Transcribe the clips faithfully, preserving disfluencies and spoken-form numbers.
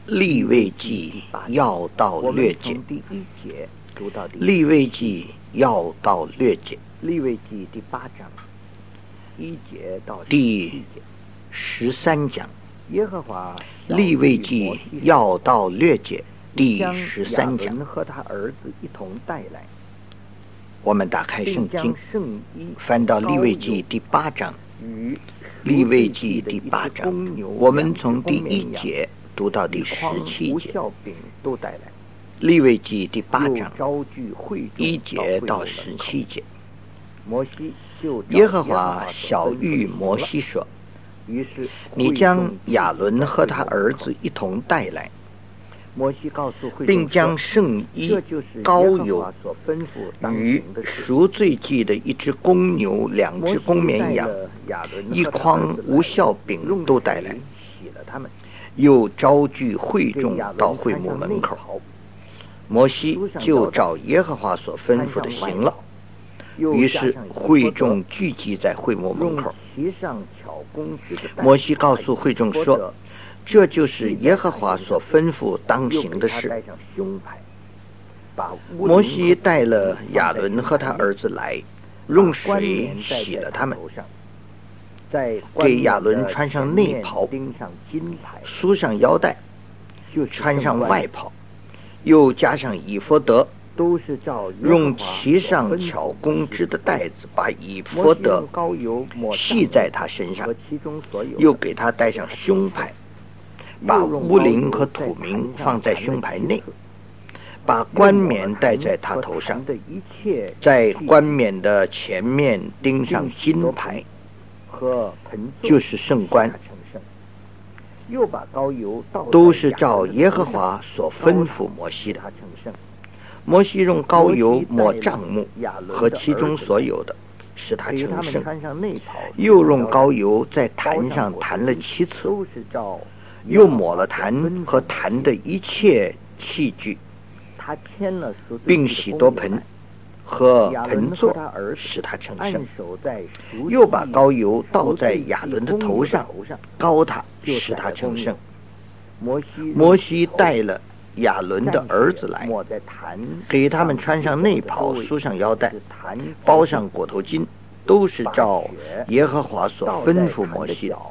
利未记要道略解。 第一节读到第利未记要道略解。 利未记第八章一节到第七节。 十三讲。 耶和华利未记要道略解第将十三讲。 亚伦和他儿子一同带来， 我们打开圣并将经， 圣衣翻到利未记第八章。 与利未记第八章，我们从第一节读到第十七节。 无效饼都带来， 利未记第八又章招聚会众一节到会十众门口七节。 摩西就照耶和华所晓吩咐谕的行了， 摩西说：“ 于是你将会众亚伦和他儿子一同带来， 摩西告诉会众并将说圣衣、 这就是膏耶和华油所吩咐当与行的事。 赎罪祭的一只公牛、两只公绵羊、一筐无酵饼都带来， 洗了他们， 又招聚会众到会幕门口。摩西就照耶和华所吩咐的行了。于是会众聚集在会幕门口。摩西告诉会众说：“这就是耶和华所吩咐当行的事。”摩西带了亚伦和他儿子来，用水洗了他们，给亚伦穿上内袍，束上腰带，穿上外袍，又加上以弗得， 都是照用其上巧工织的带子把以弗得系在他身上，又给他戴上胸牌，把乌灵和土名放在胸牌内，把冠冕戴在他头上，在冠冕的前面钉上金牌，就是圣冠， 又把膏油都是照耶和华所吩咐摩西的。摩西用膏油抹帐幕和其中所有的，使他成圣，又用膏油在坛上弹了七次，又抹了坛和坛的一切器具，并洗多盆和盆座，使他成圣。又把膏油倒在亚伦的头上，膏他，使他成圣。摩西带了亚伦的儿子来，给他们穿上内袍，束上腰带，包上裹头巾，都是照耶和华所吩咐摩西的。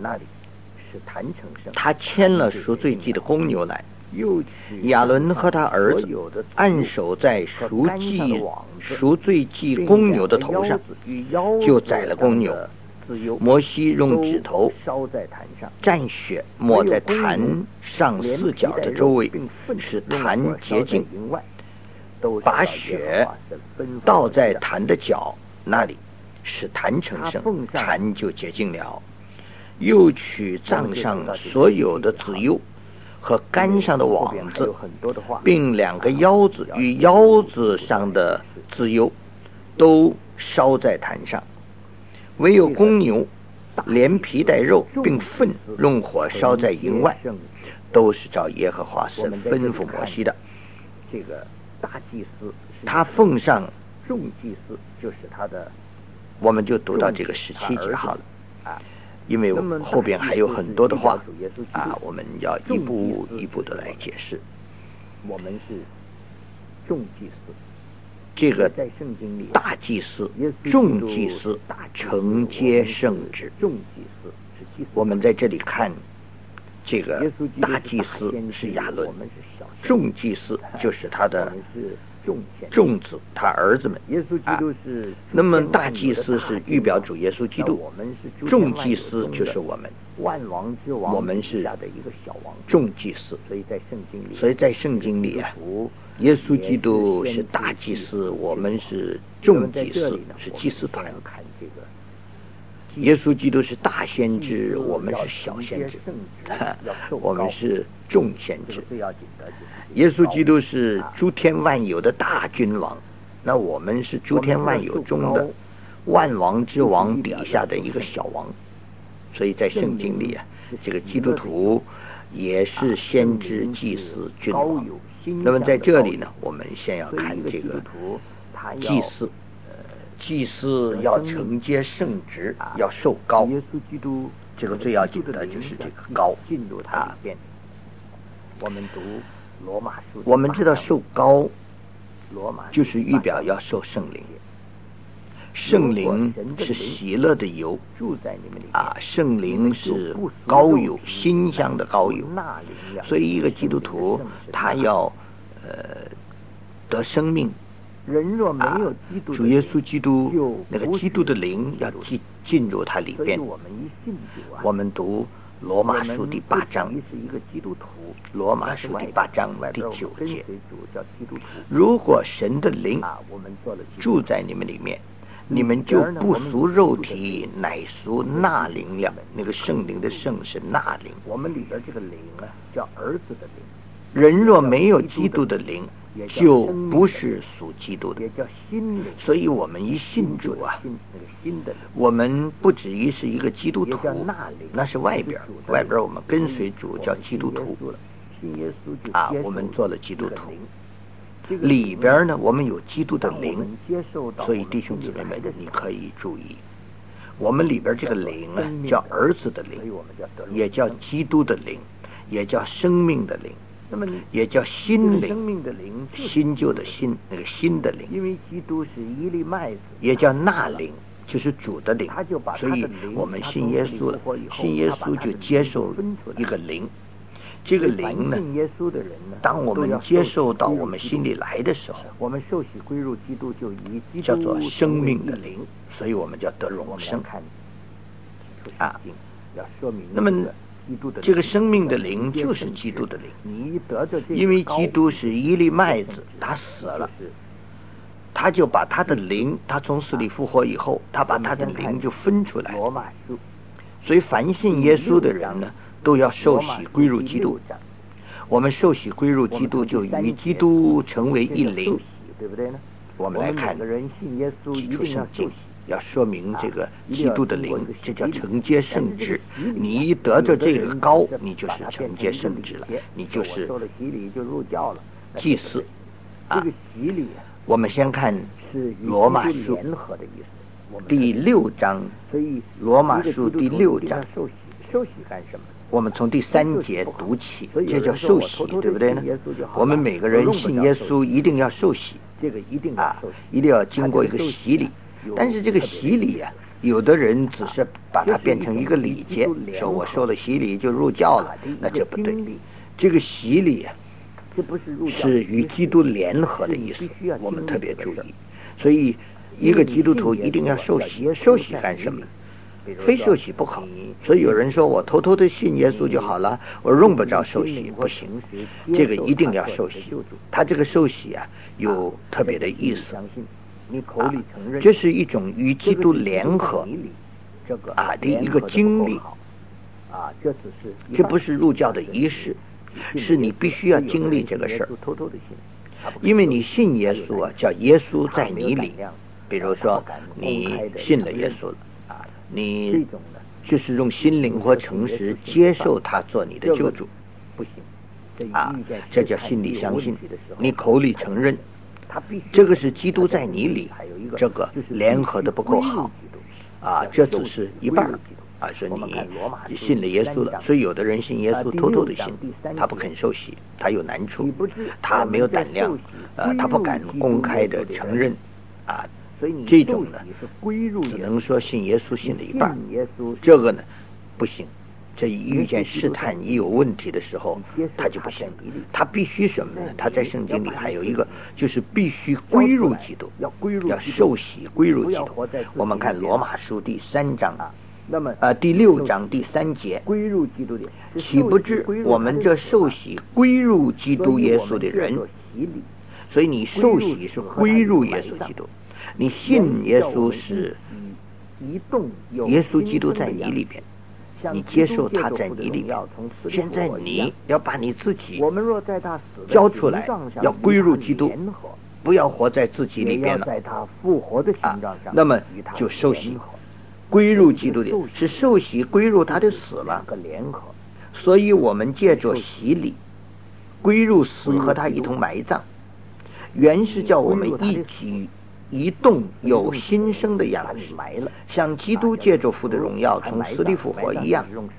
他牵了赎罪祭的公牛来，亚伦和他儿子按手在赎祭赎罪祭公牛的头上，就宰了公牛。摩西用指头蘸血抹在坛上四角的周围，使坛洁净，把血倒在坛的角那里，使坛成圣，坛就洁净了。又取帐上所有的子油和杆上的网子，并两个腰子与腰子上的子油，都烧在坛上。唯有公牛连皮带肉并粪用火烧在营外，都是照耶和华所吩咐摩西的。 这个大祭司， 他奉上众祭司就是他的， 我们就读到这个十七节好了啊，因为后边还有很多的话啊，我们要一步一步的来解释。 我们是众祭司。 这个大祭司、众祭司承接圣职。我们在这里看，这个大祭司是亚伦，众祭司就是他的众子，他儿子们啊。那么大祭司是预表主耶稣基督，众祭司就是我们，我们是众祭司。所以在圣经里啊，耶稣基督是大祭司，我们是众祭司，是祭司团。耶稣基督是大先知，我们是小先知，我们是众先知。耶稣基督是诸天万有的大君王，那我们是诸天万有中的万王之王底下的一个小王。所以在圣经里啊，这个基督徒也是先知、祭司、君王。那么在这里呢，我们先要看这个祭司，祭司要承接圣职，要受膏。这个最要紧的就是这个膏啊。 我们读罗马书， 我们知道受膏罗马就是预表要受圣灵，圣灵是喜乐的油住在你们里面啊，圣灵是膏油，馨香的膏油。 纳灵了。 所以一个基督徒他要呃得生命， 人若没有基督的灵， 主耶稣基督就那个基督的灵要进进入他里边。 所以我们一信主啊， 我们读罗马书第八章， 我们不仅是一个基督徒， 罗马书第八章第九节， 主叫基督徒。 如果神的灵啊，我们做了住在你们里面，你们就不属肉体，乃属纳灵了。那个圣灵的圣是纳灵。 我们里边这个灵啊，叫儿子的灵。 人若没有基督的灵，就不是属基督的， 也叫心灵。 所以我们一信主啊， 那个新的灵， 我们不止于是一个基督徒，那是外边，外边我们跟随主叫基督徒信耶稣就啊，我们做了基督徒。里边呢，我们有基督的灵，所以弟兄姊妹们，你可以注意，我们里边这个灵啊，叫儿子的灵，也叫基督的灵，也叫生命的灵。 那么也叫心灵， 生命的灵， 新旧的新，那个新的灵， 因为基督是一粒麦子， 也叫纳灵，就是主的灵。 他就把所以我们信耶稣了，信耶稣就接受一个灵。这个灵呢， 信耶稣的人呢， 当我们接受到我们心里来的时候， 我们受洗归入基督，就以基督叫做生命的灵，所以我们叫得永生啊。要说明那么这个生命的灵就是基督的灵， 你得着这个， 因为基督是一粒麦子，他死了，他就把他的灵，他从死里复活以后，他把他的灵就分出来。 罗马书， 所以凡信耶稣的人呢，都要受洗归入基督。我们受洗归入基督，就与基督成为一灵， 对不对呢？ 我们来看基督圣经。要说明这个基督的灵，这叫承接圣职。你一得着这个膏，你就是承接圣职了，你就是祭司啊。我们先看罗马书第六章，罗马书第六章， 受洗干什么？ 我们从第三节读起，这叫受洗，对不对呢？我们每个人信耶稣一定要受洗， 这个一定啊，一定要经过一个洗礼。但是这个洗礼啊，有的人只是把它变成一个礼节，说我受了洗礼就入教了，那这不对。这个洗礼啊，是与基督联合的意思，我们特别注意。所以一个基督徒一定要受洗，受洗干什么？非受洗不好。所以有人说我偷偷的信耶稣就好了，我用不着受洗，不行，这个一定要受洗。他这个受洗啊，有特别的意思。 你口里承认， 这是一种与基督联合啊的一个经历啊，这只是这不是入教的仪式，是你必须要经历这个事儿。因为你信耶稣啊，叫耶稣在你里。比如说你信了耶稣了啊，你就是用心灵和诚实接受他做你的救主， 不行啊，这叫心里相信，你口里承认。这个是基督在你里，这个联合的不够好啊，这只是一半啊，说你信了耶稣了，所以有的人信耶稣偷偷的信，他不肯受洗，他有难处，他没有胆量，呃，他不敢公开的承认啊，这种呢，只能说信耶稣信了一半，这个呢不行。这一遇见试探一有问题的时候，他就不行。他必须什么呢？他在圣经里还有一个，就是必须归入基督，要受洗归入基督。我们看罗马书第三章啊，那么呃第六章第三节， 归入基督的， 岂不知我们这受洗归入基督耶稣的人，所以你受洗是归入耶稣基督，你信耶稣是耶稣基督在你里边。你接受他在你里面，现在你要把你自己交出来，要归入基督，不要活在自己里边了啊。那么就受洗，归入基督的，是受洗归入他的死了。所以我们借着洗礼，归入死和他一同埋葬，原是叫我们一举一动有新生的样式，像基督借着父的荣耀从死里复活一样。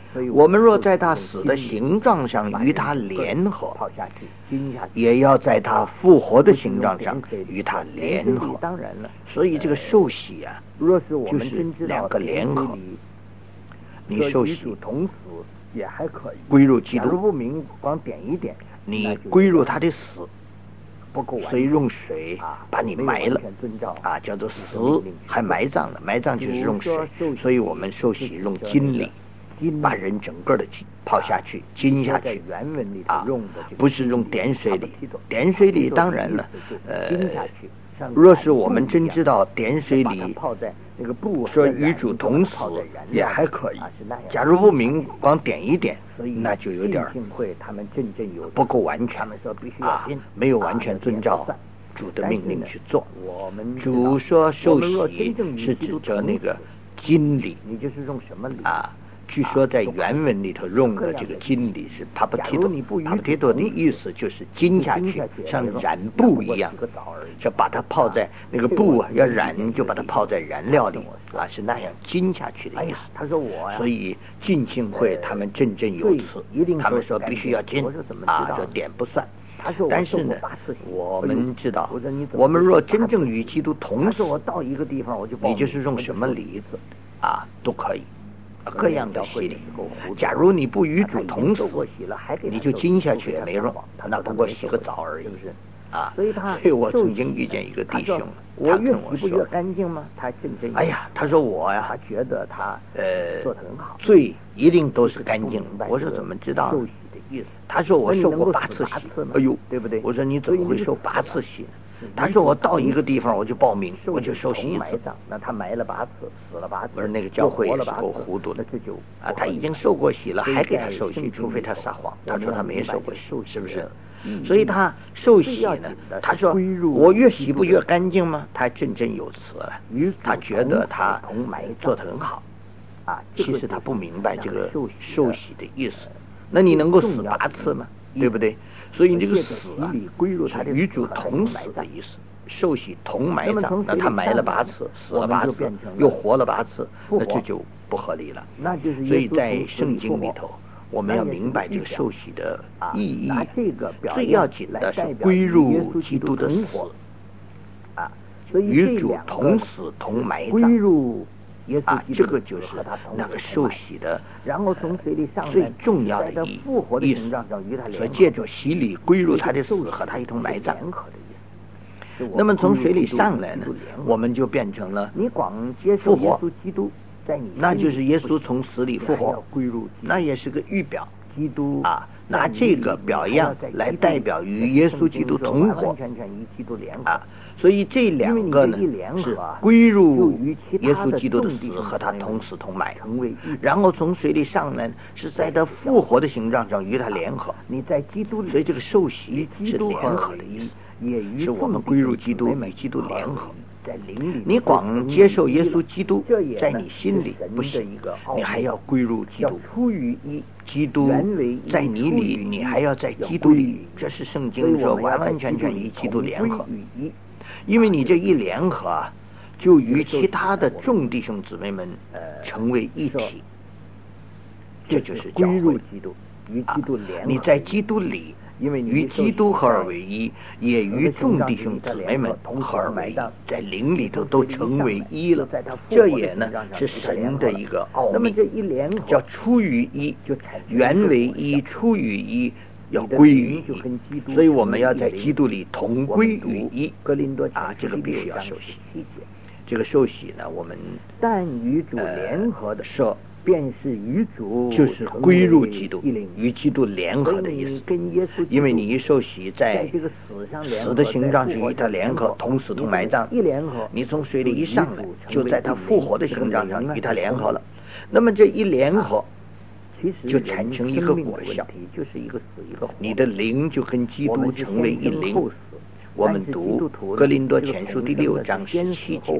我们若在他死的形状上与他联合，也要在他复活的形状上与他联合。 当然了， 所以这个受洗啊，就是两个联合。你受洗同死也还可以， 归入基督。 假如不明，光点一点， 你归入他的死， 不够， 所以用水把你埋了啊，叫做死，还埋葬了。埋葬就是用水，所以我们受洗用金里把人整个的泡下去，浸下去啊，不是用点水里。点水里当然了，呃，若是我们真知道点水里说与主同死也还可以，假如不明，光点一点，那就有点不够完全啊，没有完全遵照主的命令去做。主说受洗是指着那个金礼， 你就是用什么礼啊？据说在原文里头用的这个金礼是 papatito，papatito 的意思就是浸下去，像染布一样，就把它泡在那个布啊，要染就把它泡在燃料里啊，是那样浸下去的意思。 他说我所以浸信会他们振振有词，他们说必须要浸啊，这点不算。但是呢，我们知道，我们若真正与基督同死， 我到一个地方我就你就是用什么礼啊都可以。各样的洗礼，假如你不与主同死，你就浸下去也没用，那不过洗个澡而已，啊！所以他，所以我曾经遇见一个弟兄，他跟我说， 干净吗？他正正， 哎呀，他说我呀， 他觉得他呃做得很好， 罪一定都是干净。我说怎么知道？他说我受过八次洗，哎呦， 对不对？ 我说你怎么会受八次洗呢？他说我到一个地方我就报名，我就受洗一次。 那他埋了八次，死了八次。 不是那个教会也是够糊涂的， 这就啊，他已经受过洗了，还给他受洗，除非他撒谎。他说他没受过洗，是不是？所以他受洗呢，他说我越洗不越干净吗？他振振有词了，他觉得他做得很好啊。其实他不明白这个受洗的意思。那你能够死八次吗？对不对？所以这个死啊，是与主同死的意思。受洗同埋葬，那他埋了八次，死了八次，又活了八次，那这就不合理了。所以在圣经里头，我们要明白这个受洗的意义。最要紧的是归入基督的死啊，与主同死同埋葬啊，这个就是那个受洗的最重要的意意思。所以借着洗礼归入他的死，和他一同埋葬。那么从水里上来呢，我们就变成了复活，那就是耶稣从死里复活，那也是个预表啊，拿这个表样来代表与耶稣基督同活啊。所以这两个呢是归入耶稣基督的死，和他同死同埋，然后从水里上来是在他复活的形状上与他联合。所以这个受洗是联合的意思，是我们归入基督，与基督联合。你光接受耶稣基督在你心里不行，你还要归入基督。基督在你里，你还要在基督里。这是圣经说完完全全与基督联合。因为你这一联合啊，就与其他的众弟兄姊妹们成为一体，这就是教会啊。你在基督里，因为与基督合而为一，也与众弟兄姊妹们合而为一，在灵里头都成为一了。这也呢是神的一个奥秘，叫出于一，原为一，出于一。要归于一，所以我们要在基督里同归于一啊！这个必须要受洗。这个受洗呢，我们但与主联合的说， 便是与主就是归入基督，与基督联合的意思。因为你一受洗，在死的形状是与他联合，同死同埋葬。你从水里一上来，就在他复活的形状上与他联合了。那么这一联合，就产生一个果效，你的灵就跟基督成为一灵。我们读哥林多前书第六章十七节，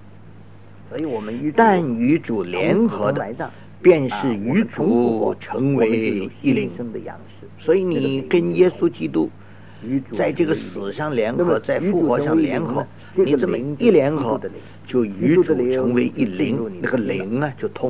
但与主联合的，便是与主成为一灵。所以你跟耶稣基督在这个死上联合，在复活上联合，你这么一联合，就与主成为一灵，那个灵啊就通了。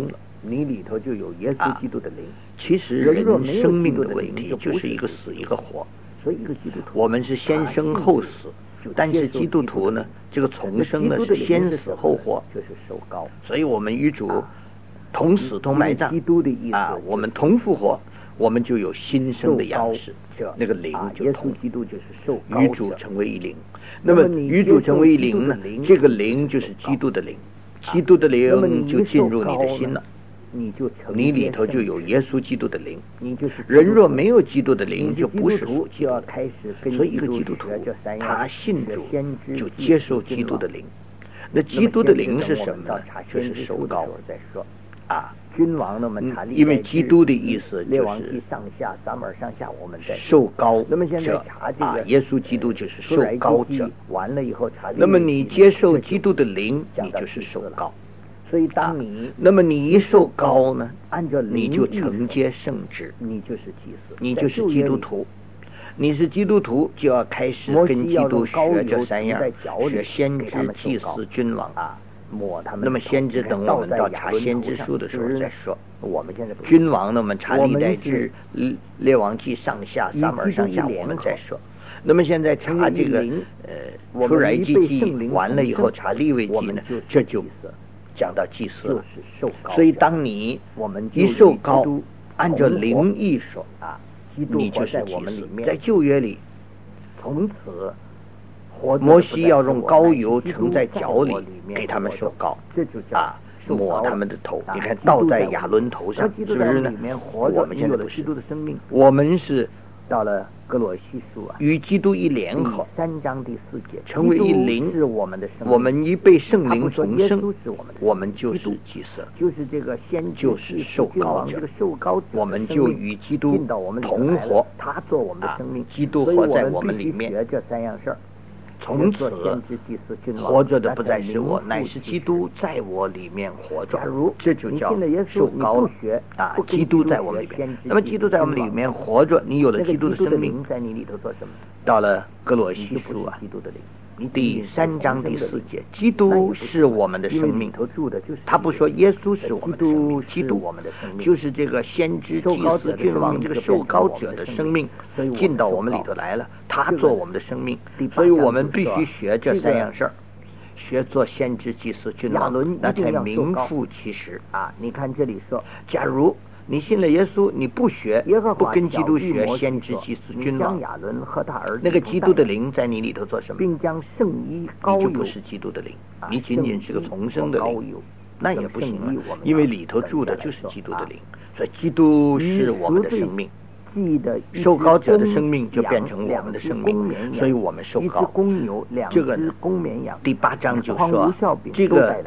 你里头就有耶稣基督的灵。 其实人生命的问题就是一个死一个活， 所以一个基督徒， 我们是先生后死，但是基督徒呢，这个重生呢是先死后活， 就是受膏。 所以我们与主同死同埋葬啊，我们同复活，我们就有新生的样式，那个灵就同，与主成为一灵。那么与主成为一灵呢，这个灵就是基督的灵，基督的灵就进入你的心了。 你就你里头就有耶稣基督的灵，人若没有基督的灵，就不是属基督的。所以一个基督徒，他信主就接受基督的灵。那基督的灵是什么呢？就是受膏啊。 君王那么查历代志， 因为基督的意思就是上下撒母耳上下，我们在受膏者。 那么现在查这个啊，耶稣基督就是受膏者。 完了以后查， 那么你接受基督的灵，你就是受膏。 所以当你、 啊、那么你一受膏呢， 按照你就承接圣职， 你就是祭司， 你就是基督徒。你是基督徒，就要开始跟基督学这三样，学先知、祭司、君王啊。抹他们。 那么先知等我们到查先知书的时候再说。 我们现在君王呢，我们查历代志、列王记上下、撒母耳上下，我们再说。那么现在查这个呃出埃及记完了以后，查利未记呢，这就讲到祭司了。所以当你一受膏，按照灵意说啊，你就是祭司。在旧约里， 从此。 摩西要用膏油盛在脚里，给他们受膏，啊，抹他们的头。你看，倒在亚伦头上，是不是呢？我们现在不是，我们是到了哥罗西书啊， 与基督一联合， 三章第四节， 成为一灵。 是我们的生命， 我们一被圣灵重生，我们就是祭司， 就是这个先就是受膏者， 受膏者， 我们就与基督同活， 他做我们的生命， 基督活在我们里面。 这三样事儿。 从此活着的不再是我，乃是基督在我里面活着。这就叫受膏了啊！基督在我们里面，那么基督在我们里面活着，你有了基督的生命。到了哥罗西书啊，第三章第四节，基督是我们的生命。他不说耶稣是我们的生命，基督就是这个先知、祭司、君王这个受膏者的生命进到我们里头来了，他做我们的生命，所以我们必须学这三样事儿，学做先知、祭司、君王，那才名副其实啊！你看这里说， 假如你信了耶稣，你不学，不跟基督学先知、祭司、君王，那个基督的灵在你里头做什么？ 并将圣衣膏油， 你就不是基督的灵，你仅仅是个重生的灵，那也不行了，因为里头住的就是基督的灵，所以基督是我们的生命。受膏者的生命就变成我们的生命，所以我们受膏。这个呢，第八章就说这个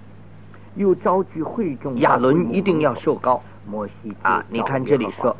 亚伦一定要受膏。啊，你看这里说，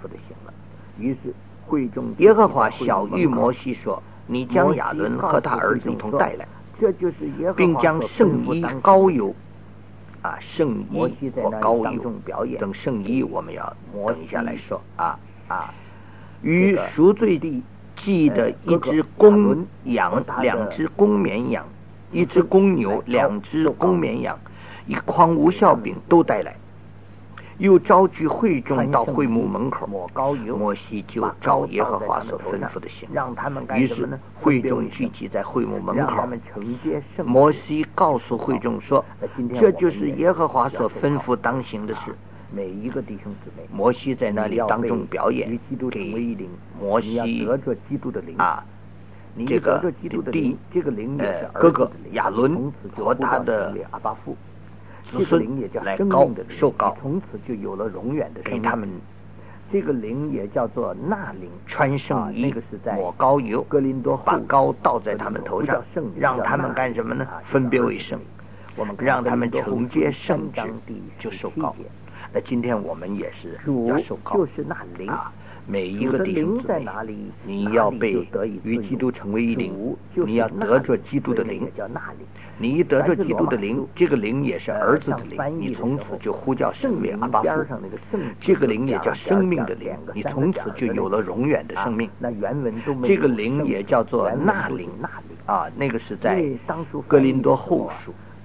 耶和华晓谕摩西说：“你将亚伦和他儿子一同带来，并将圣衣膏油，啊，圣衣或膏油等圣衣，我们要等一下来说啊啊，与赎罪祭的一只公羊、两只公绵羊、一只公牛、两只公绵羊、一筐无酵饼都带来。”又召集会众到会幕门口，摩西就照耶和华所吩咐的行。于是会众聚集在会幕门口，摩西告诉会众说：“这就是耶和华所吩咐当行的事。” 每一个弟兄姊妹， 摩西在那里当众表演，给摩西啊，这个弟呃哥哥亚伦和他的子孙来膏受膏， 从此就有了永远的给他们。 这个灵也叫做纳灵， 穿圣衣， 那个是在抹膏油， 哥林多把膏倒在他们头上，让他们干什么呢？分别为圣，我们让他们承接圣职，就受膏。那今天我们也是要受膏， 就是纳灵啊。每一个弟兄姊妹，你要被与基督成为一灵，你要得着基督的灵。你一得着基督的灵，这个灵也是儿子的灵，你从此就呼叫圣名阿爸父。这个灵也叫生命的灵，你从此就有了永远的生命。这个灵也叫做纳灵啊，那个是在哥林多后书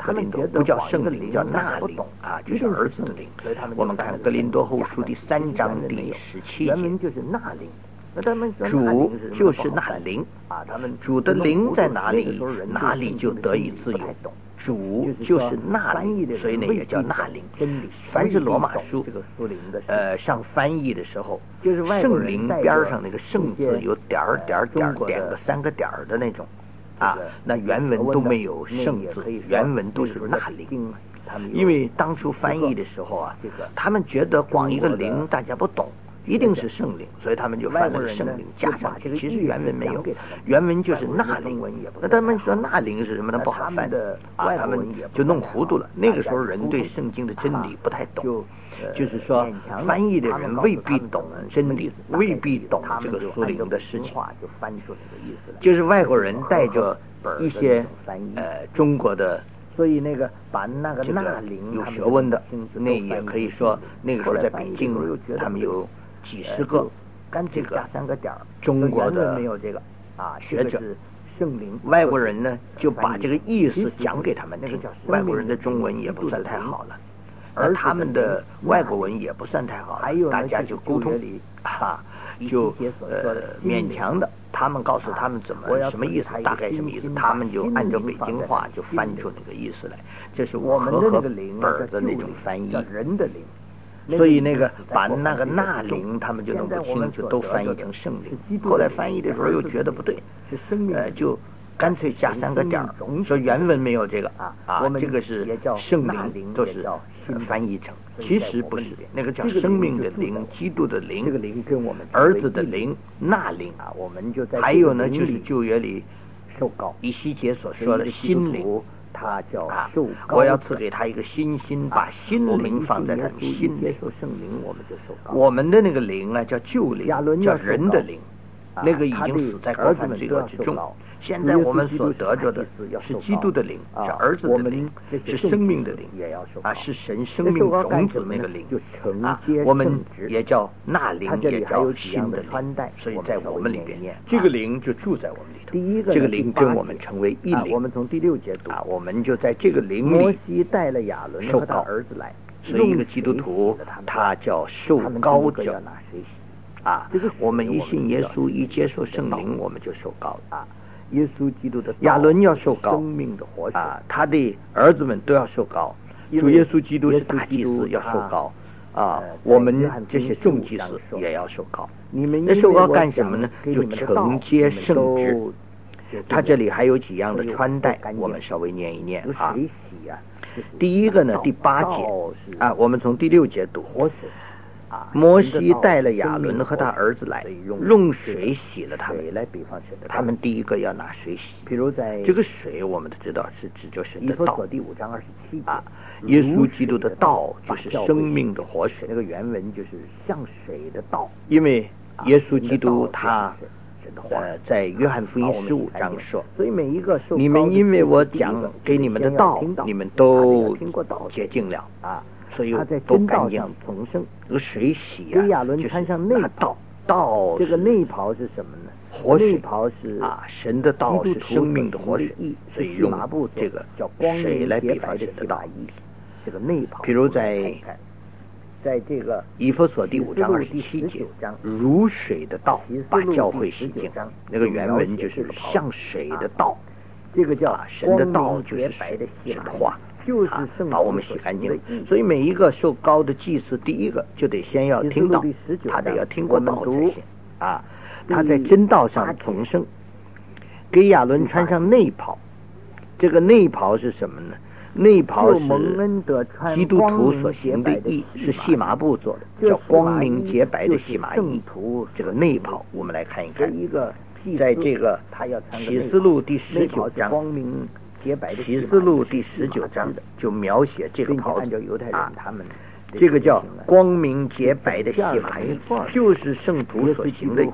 格林多，不叫圣灵，叫纳灵啊，就是儿子的灵。我们看格林多后书第三章第十七节， 就是纳灵。 主就是那灵啊，主的灵在哪里，哪里就得以自由。主就是那灵，所以呢也叫那灵。凡是罗马书，呃，上翻译的时候，圣灵边上那个圣字有点儿点儿点儿点个三个点儿的那种，啊，那原文都没有圣字，原文都是那灵。因为当初翻译的时候啊，他们觉得光一个灵大家不懂。一定是圣灵，所以他们就翻了个圣灵加上去。其实原文没有，原文就是那灵。那他们说那灵是什么呢？不好翻啊，他们就弄糊涂了。那个时候人对圣经的真理不太懂，就是说翻译的人未必懂真理，未必懂这个属灵的事情。就是外国人带着一些呃中国的。 所以那个把那个那灵有学问的，那也可以说那个时候在北京，他们有几十个这个中国的学者，外国人呢就把这个意思讲给他们听。外国人的中文也不算太好了，而他们的外国文也不算太好了，大家就沟通啊，就呃勉强的。他们告诉他们怎么什么意思，大概什么意思，他们就按照北京话就翻出那个意思来。这是我和合本的那种翻译。所以那个把那个那灵他们就弄不清，就都翻译成圣灵。后来翻译的时候又觉得不对，呃，就干脆加三个点儿，说原文没有这个啊啊，这个是圣灵，都是翻译成。其实不是，那个叫生命的灵，基督的灵，儿子的灵，那灵啊。我们就在还有呢，就是旧约里受膏以西结所说的心灵，他叫受膏。我要赐给他一个新心，把心灵放在他们心里。圣灵，我们就受膏。我们的那个灵啊，叫旧灵，叫人的灵，那个已经死在过犯罪恶之中。现在我们所得着的是基督的灵，是儿子的灵，是生命的灵啊，是神生命种子那个灵啊。我们也叫那灵，也叫新的灵。所以在我们里边，这个灵就住在我们里头。这个灵跟我们成为一灵。 我们从第六节读啊，我们就在这个灵里受膏。所以一个基督徒，他叫受膏者啊。我们一信耶稣，一接受圣灵，我们就受膏了啊。 耶稣基督的亚伦要受膏啊，他的儿子们都要受膏。主耶稣基督是大祭司，要受膏啊。我们这些众祭司也要受膏。那受膏干什么呢？就承接圣职。他这里还有几样的穿戴，我们稍微念一念啊。第一个呢，第八节啊，我们从第六节读。摩西带了亚伦和他儿子来，用水洗了他们。他们第一个要拿水洗。这个水我们都知道是指着神的道啊，耶稣基督的道就是生命的活水。 那个原文就是像水的道。 因为耶稣基督他呃在约翰福音十五章说，你们因为我讲给你们的道，你们都洁净了啊。所以都干净。这个水洗啊，就是那道道。 这个内袍是什么呢？ 活水。 内袍是啊，神的道是生命的活水，所以用这个水来比方神的道。 这个内袍。 比如在在这个以弗所第五章二十七节，如水的道把教会洗净。那个原文就是像水的道。 这个叫神的道就是水神的话。啊，把我们洗干净。所以每一个受膏的祭司，第一个就得先要听道，他得要听过道才行啊。他在真道上重生，给亚伦穿上内袍。这个内袍是什么呢？内袍是基督徒所行的义，是细麻布做的，叫光明洁白的细麻衣。这个内袍，我们来看一看，在这个启示录第十九章。启示录第十九章就描写这个袍子啊，这个叫光明洁白的细麻衣，就是圣徒所行的义。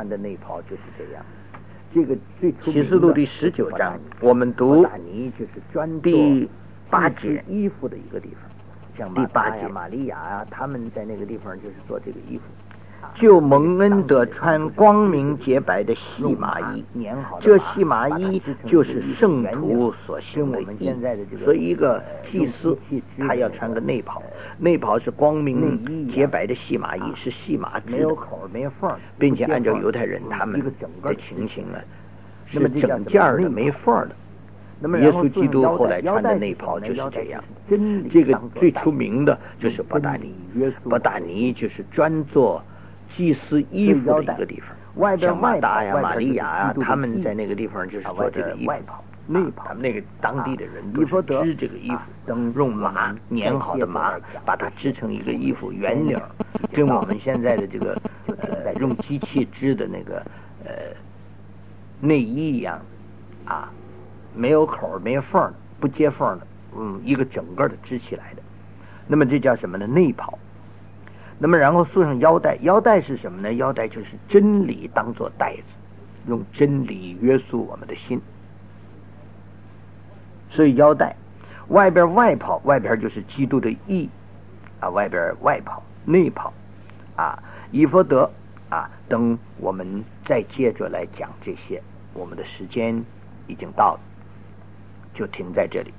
启示录第十九章，我们读第八节。 衣服的一个地方，像第八节， 玛利亚啊，他们在那个地方就是做这个衣服。 就蒙恩得穿光明洁白的细麻衣，这细麻衣就是圣徒所行的义。所以一个祭司他要穿个内袍，内袍是光明洁白的细麻衣，是细麻织的，并且按照犹太人他们的情形呢，是整件的没缝的。耶稣基督后来穿的内袍就是这样。这个最出名的就是伯大尼，伯大尼就是专做祭司衣服的一个地方，像马大呀、玛利亚呀，他们在那个地方就是做这个衣服。内袍，他们那个当地的人都是织这个衣服，用麻粘好的麻把它织成一个衣服，圆领，跟我们现在的这个呃用机器织的那个呃内衣一样啊，没有口没有缝不接缝的，嗯，一个整个的织起来的。那么这叫什么呢？内袍。那么然后束上腰带，腰带是什么呢？腰带就是真理当作带子，用真理约束我们的心。所以腰带，外边外袍，外边就是基督的义啊，外边外袍，内袍啊，以弗得啊，等我们再接着来讲这些，我们的时间已经到了，就停在这里。